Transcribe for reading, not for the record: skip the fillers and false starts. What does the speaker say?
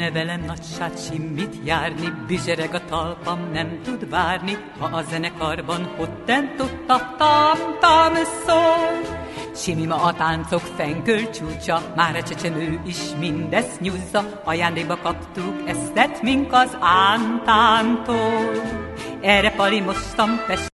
Jönne velem nagy sácsi, mit járni, bizsereg a talpam, nem tud várni, ha a zenekarban hottentotta tam-tam szól. Simima a táncok fenköl csúcsa, már a csecsemő is mindezt nyúzza, ajándékba kaptuk ezt, mink az Ántántól. Erre Pali mostam Pest